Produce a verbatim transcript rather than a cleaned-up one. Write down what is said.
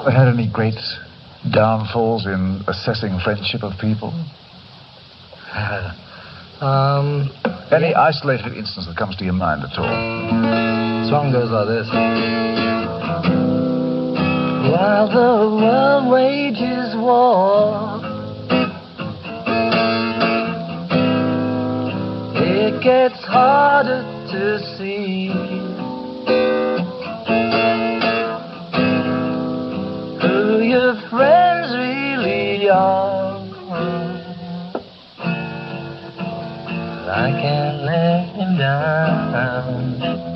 had any great downfalls in assessing friendship of people? um, Any yeah. isolated instance that comes to your mind at all? The song goes like this. While the world wages war, it gets harder to see who your friends really are. I can't let him down.